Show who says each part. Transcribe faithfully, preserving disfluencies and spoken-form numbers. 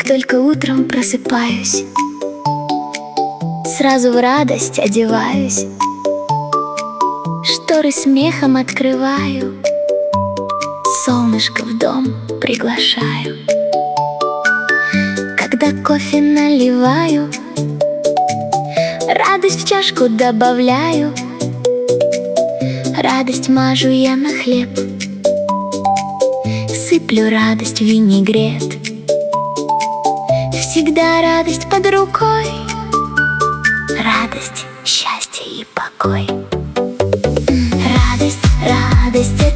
Speaker 1: Как только утром просыпаюсь, сразу в радость одеваюсь, шторы смехом открываю, солнышко в дом приглашаю. Когда кофе наливаю, радость в чашку добавляю, радость мажу я на хлеб, сыплю радость в винегрет. Всегда радость под рукой, радость, счастье и покой. Радость, радость —